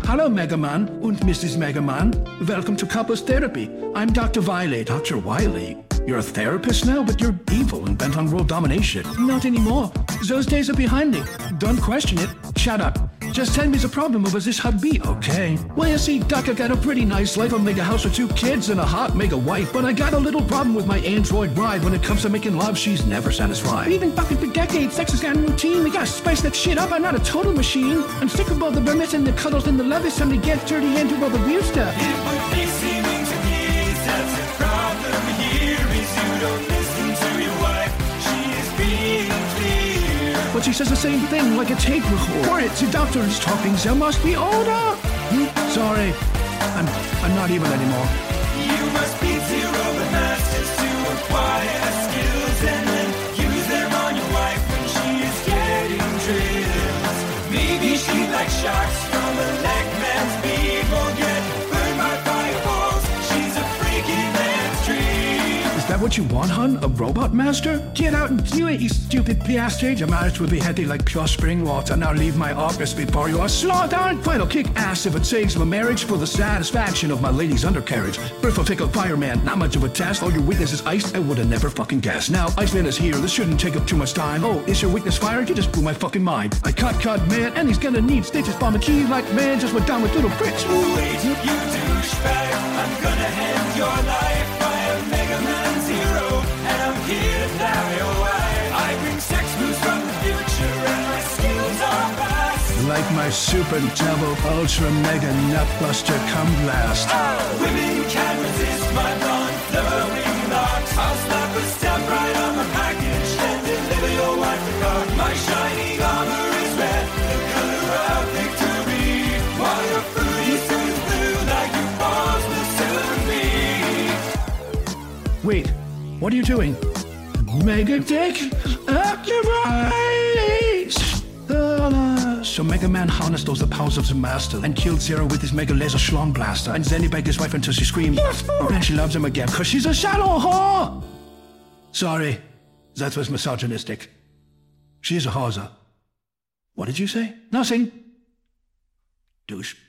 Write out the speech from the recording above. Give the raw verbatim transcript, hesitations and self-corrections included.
Hello, Mega Man und Missus Mega Man. Welcome to Couples Therapy. I'm Doctor Wiley. Doctor Wiley? You're a therapist now, but you're evil and bent on world domination. Not anymore. Those days are behind me. Don't question it. Shut up. Just tell me the problem over this hubby, okay? Well, you see, Doc, I got a pretty nice life. I make a house with two kids and a hot mega wife. But I got a little problem with my android bride. When it comes to making love, she's never satisfied. We've been fucking for decades. Sex has gotten routine. We gotta spice that shit up. I'm not a total machine. I'm sick of all the bermits and the cuddles and the love. It's time to get dirty and do all the real stuff. It would be seeming to me that's the problem here is you don't listen to your wife. She is being clear. But she says the same thing like a tape recorder. Quiet, the doctor is talking. There must be order. Hmm? Sorry, I'm I'm not evil anymore. You must be zero the masters to acquire skills and then use them on your wife when she is getting drills. Maybe she likes sharks from a leg man's beak or get burned by fireballs. She's a freaky man's dream. Is that what you want, hun? A robot master? Get out and do it, you stupid bastard. Your marriage will be healthy like pure spring water. Now leave my office before you are slaughtered. Fine, I'll kick ass if it saves my marriage for the satisfaction of my lady's undercarriage. Birth of fickle fireman, not much of a task. All your weakness is ice, I would have never fucking guessed. Now, Iceman is here, this shouldn't take up too much time. Oh, is your weakness fire? You just blew my fucking mind. I cut, cut, man, and he's gonna need stitches. Bomb a key like man just went down with little bricks. Wait, you douchebag, I'm gonna end your life by a Mega Man Zero, and I'm here to fly your wife. I bring sex moves from the future, and my skills are vast. Like my super double ultra mega nutbuster cum blast. Oh, women can't resist my blonde flowing locks. I'll slap a stamp right on the package and deliver your wife a cock. My shining armor is red, the color of victory, while your fruity suit is blue like your balls will soon be. Wait, what are you doing? Mega Dick? Activate! Uh, so Mega Man harnessed those the powers of the master and killed Zero with his Mega Laser Schlong Blaster. And then he begged his wife until she screamed. Yes, and she loves him again, cause she's a shadow whore! Sorry, that was misogynistic. She's a hoser. What did you say? Nothing. Douche.